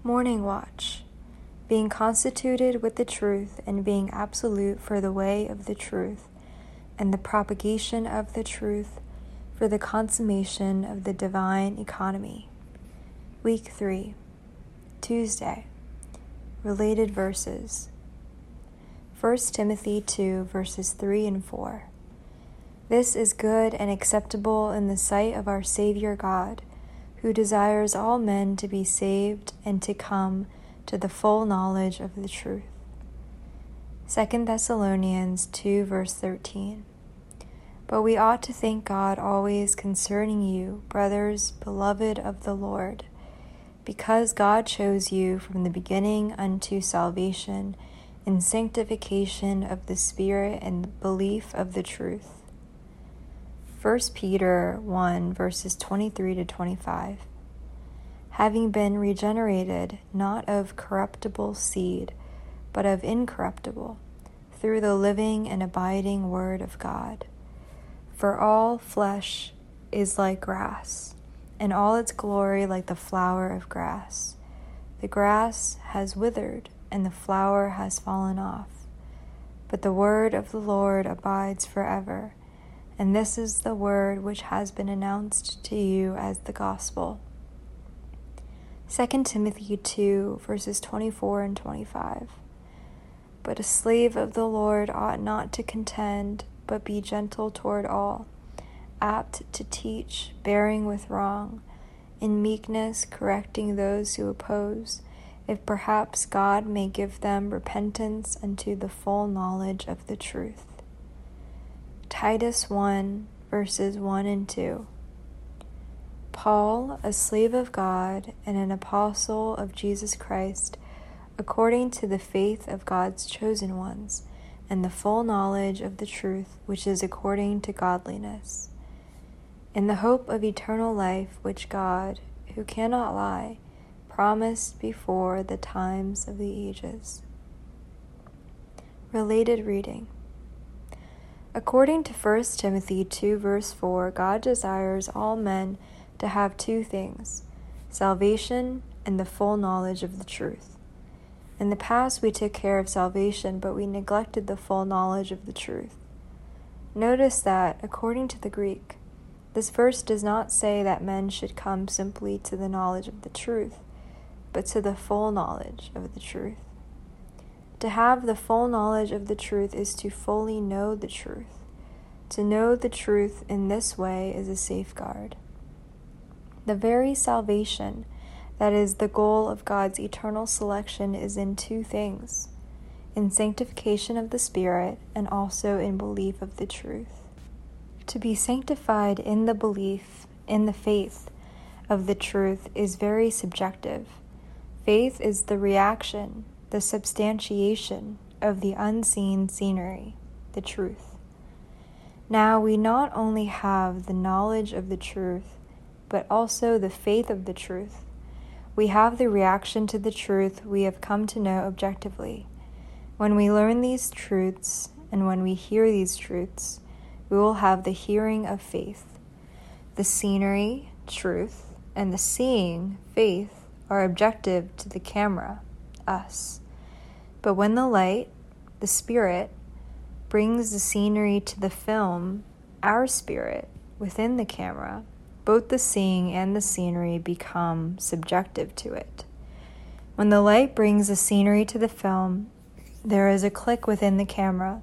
Morning watch. Being constituted with the truth and being absolute for the way of the truth and the propagation of the truth for the consummation of the divine economy. Week 3. Tuesday. Related verses. 1 Timothy 2 verses 3 and 4. This is good and acceptable in the sight of our Savior God, who desires all men to be saved and to come to the full knowledge of the truth. 2 Thessalonians 2 verse 13. But we ought to thank God always concerning you, brothers, beloved of the Lord, because God chose you from the beginning unto salvation in sanctification of the Spirit and belief of the truth. 1 Peter 1 verses 23 to 25. Having been regenerated, not of corruptible seed, but of incorruptible, through the living and abiding word of God. For all flesh is like grass, and all its glory like the flower of grass. The grass has withered, and the flower has fallen off. But the word of the Lord abides forever. And this is the word which has been announced to you as the gospel. 2 Timothy 2 verses 24 and 25. But a slave of the Lord ought not to contend, but be gentle toward all, apt to teach, bearing with wrong, in meekness correcting those who oppose, if perhaps God may give them repentance unto the full knowledge of the truth. Titus 1 verses 1 and 2. Paul, a slave of God and an apostle of Jesus Christ, according to the faith of God's chosen ones, and the full knowledge of the truth which is according to godliness, in the hope of eternal life which God, who cannot lie, promised before the times of the ages. Related reading. According to 1 Timothy 2 verse 4, God desires all men to have two things, salvation and the full knowledge of the truth. In the past we took care of salvation, but we neglected the full knowledge of the truth. Notice that, according to the Greek, this verse does not say that men should come simply to the knowledge of the truth, but to the full knowledge of the truth. To have the full knowledge of the truth is to fully know the truth. To know the truth in this way is a safeguard. The very salvation that is the goal of God's eternal selection is in two things, in sanctification of the Spirit and also in belief of the truth. To be sanctified in the belief, in the faith of the truth is very subjective. Faith is the reaction, the substantiation of the unseen scenery, the truth. Now we not only have the knowledge of the truth, but also the faith of the truth. We have the reaction to the truth we have come to know objectively. When we learn these truths and when we hear these truths, we will have the hearing of faith. The scenery, truth, and the seeing, faith, are objective to the camera, us. But when the light, the Spirit, brings the scenery to the film, our spirit, within the camera, both the seeing and the scenery become subjective to it. When the light brings the scenery to the film, there is a click within the camera.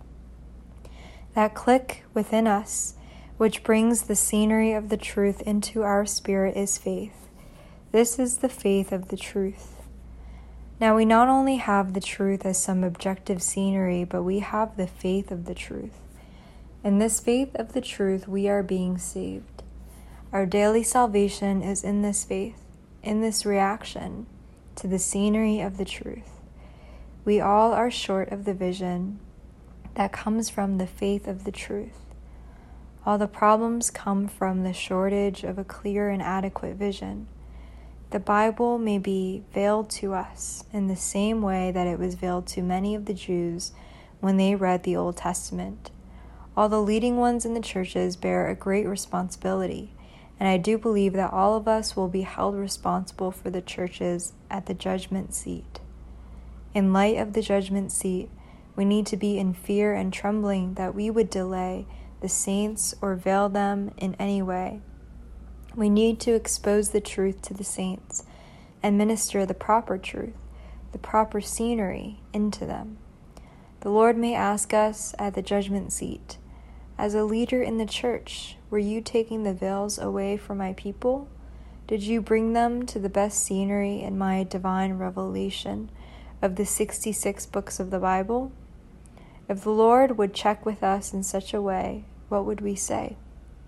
That click within us, which brings the scenery of the truth into our spirit, is faith. This is the faith of the truth. Now we not only have the truth as some objective scenery, but we have the faith of the truth. In this faith of the truth, we are being saved. Our daily salvation is in this faith, in this reaction to the scenery of the truth. We all are short of the vision that comes from the faith of the truth. All the problems come from the shortage of a clear and adequate vision. The Bible may be veiled to us in the same way that it was veiled to many of the Jews when they read the Old Testament. All the leading ones in the churches bear a great responsibility, and I do believe that all of us will be held responsible for the churches at the judgment seat. In light of the judgment seat, we need to be in fear and trembling that we would delay the saints or veil them in any way. We need to expose the truth to the saints and minister the proper truth, the proper scenery into them. The Lord may ask us at the judgment seat, as a leader in the church, were you taking the veils away from my people? Did you bring them to the best scenery in my divine revelation of the 66 books of the Bible? If the Lord would check with us in such a way, what would we say?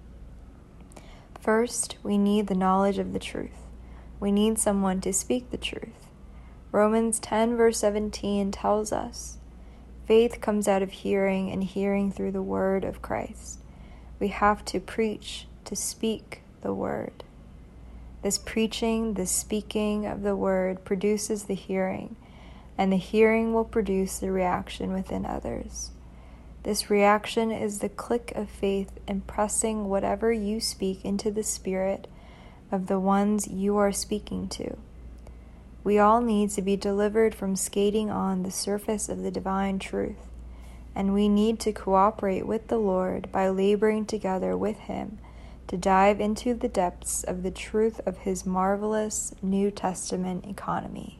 First, we need the knowledge of the truth. We need someone to speak the truth. Romans 10 verse 17 tells us, faith comes out of hearing, and hearing through the word of Christ. We have to preach, to speak the word. This preaching, this speaking of the word produces the hearing, and the hearing will produce the reaction within others. This reaction is the click of faith impressing whatever you speak into the spirit of the ones you are speaking to. We all need to be delivered from skating on the surface of the divine truth, and we need to cooperate with the Lord by laboring together with Him to dive into the depths of the truth of His marvelous New Testament economy.